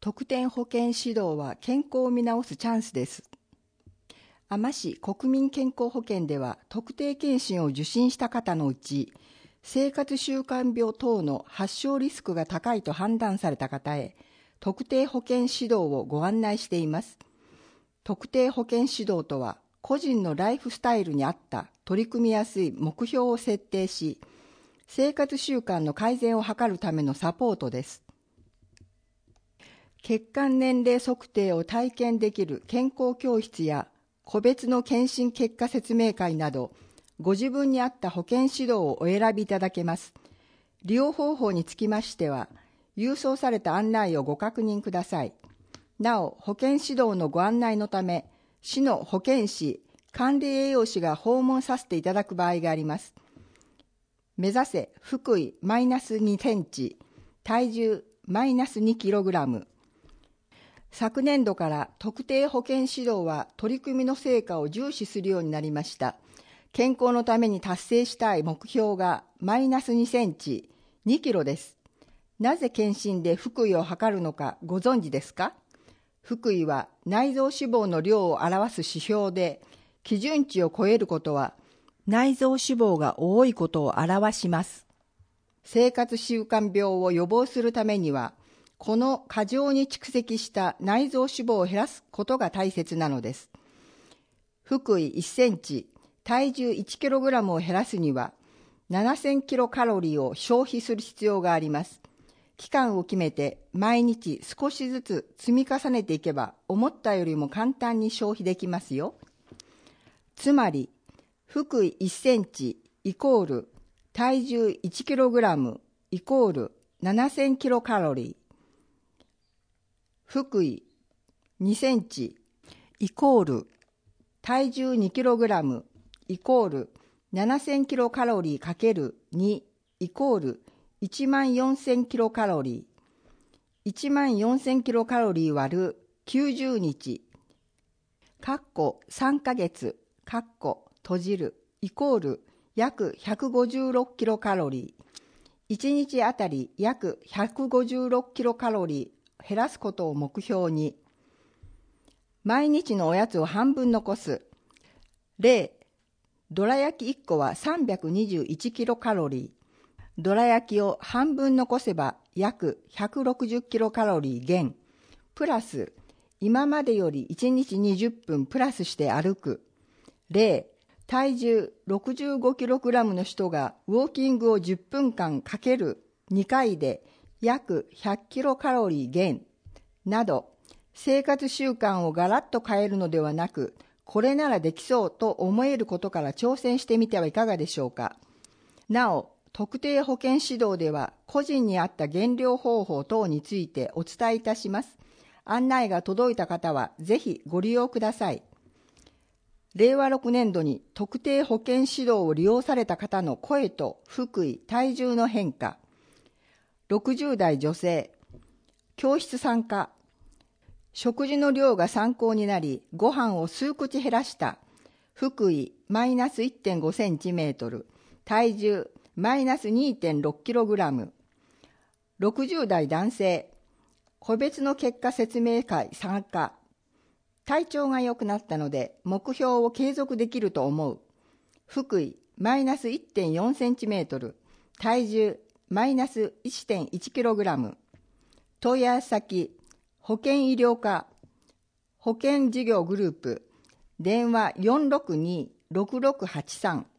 特典保険指導は健康を見直すチャンスです。海士国民健康保険では特定健診を受診した方のうち、生活習慣病等の発症リスクが高いと判断された方へ、特定保険指導をご案内しています。特定保険指導とは、個人のライフスタイルに合った取り組みやすい目標を設定し、生活習慣の改善を図るためのサポートです。血管年齢測定を体験できる健康教室や個別の検診結果説明会など、ご自分に合った保険指導をお選びいただけます。利用方法につきましては、郵送された案内をご確認ください。なお、保険指導のご案内のため、市の保健師、管理栄養士が訪問させていただく場合があります。目指せ福井マイナス2センチ、体重マイナス2キログラム。昨年度から特定保険指導は取り組みの成果を重視するようになりました。健康のために達成したい目標がマイナス2センチ、2キロです。なぜ検診で腹囲を測るのかご存知ですか？腹囲は内臓脂肪の量を表す指標で、基準値を超えることは内臓脂肪が多いことを表します。生活習慣病を予防するためには、この過剰に蓄積した内臓脂肪を減らすことが大切なのです。腹囲1センチ、体重1キログラムを減らすには、7000キロカロリーを消費する必要があります。期間を決めて毎日少しずつ積み重ねていけば、思ったよりも簡単に消費できますよ。つまり、腹囲1センチイコール体重1キログラムイコール7000キロカロリー。腹囲2センチイコール体重2キログラムイコール7000キロカロリーかける2イコール14000キロカロリー。14000キロカロリー割る90日、3ヶ月、閉じる、イコール約156キロカロリー。1日あたり約156キロカロリー減らすことを目標に、毎日のおやつを半分残す。例、どら焼き1個は321キロカロリー。どら焼きを半分残せば約160キロカロリー減。プラス、今までより1日20分プラスして歩く。例、体重65キログラムの人がウォーキングを10分間かける2回で約100キロカロリー減など、生活習慣をガラッと変えるのではなく、これならできそうと思えることから挑戦してみてはいかがでしょうか。なお、特定保険指導では個人に合った減量方法等についてお伝えいたします。案内が届いた方はぜひご利用ください。令和6年度に特定保険指導を利用された方の声と腹囲、体重の変化。60代女性、教室参加。食事の量が参考になり、ご飯を数口減らした。腹囲マイナス 1.5 センチメートル、体重マイナス 2.6 キログラム。60代男性、個別の結果説明会参加。体調が良くなったので目標を継続できると思う。腹囲マイナス 1.4 センチメートル、体重マイナス 1.1 キログラム。問い合わせ先、保険医療課、保険事業グループ、電話462-6683